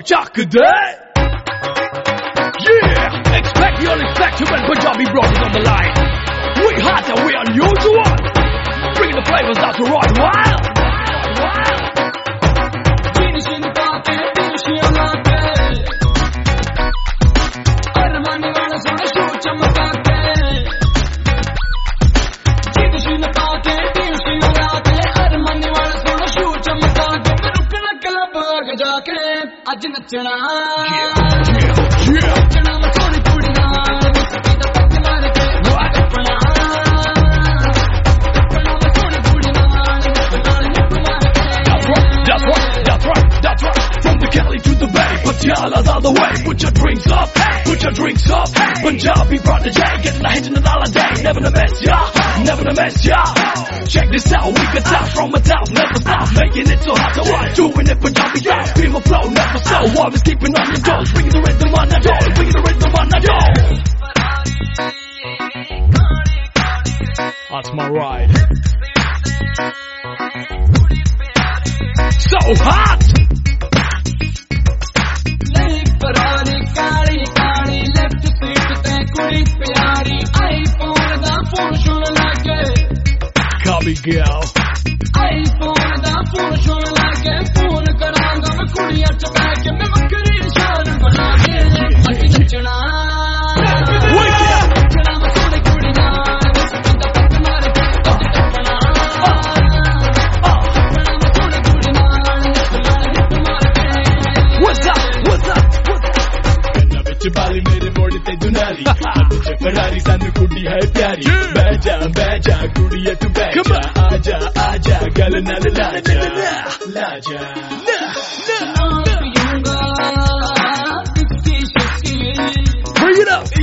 Chuck day. Yeah, expect the unexpected when Punjabi brothers on the line. We hot and we unusual. Bringing the flavors out to run wild. आज नचना नचना मैं थोड़ी थोड़ी नाल मुस्की दा पत्ते मार के टपना मैं थोड़ी थोड़ी नाल That's right. From the Cali to the Bay, Patiala's all the way. Put your drinks up, Punjabi protege, getting a hit in the dollar day. Never to mess ya. Check this out, we can top from the top, never stop. Making it so hot to watch, doing it Punjabi style. Feel my flow, never slow. Always keeping on your toes, bringing the rhythm on the door, bringing the rhythm on the door. That's my ride. So hot. Copy girl. iPhone da phone सुन लागे phone करांगा मैं कुड़िया च बैठ के मैं वक्री शान बना के अटी नचना नचना मैं थोड़ी कुड़ी नाल मुस्की दा पत्ते मार के टपना नचना मैं थोड़ी कुड़ी नाल नचना हिट मार के What's up? गन्ना विच बाली मेरे मोड़ ते दुनाली विच फरारी सानू कुड़ी है प्यारी बैजा कुड़िया तू बैजा आजा गल नाल लाजा Bring it up.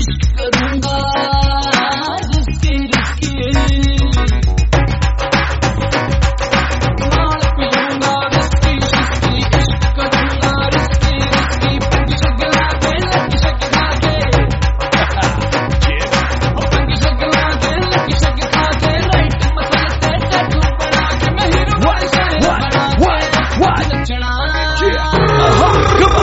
Come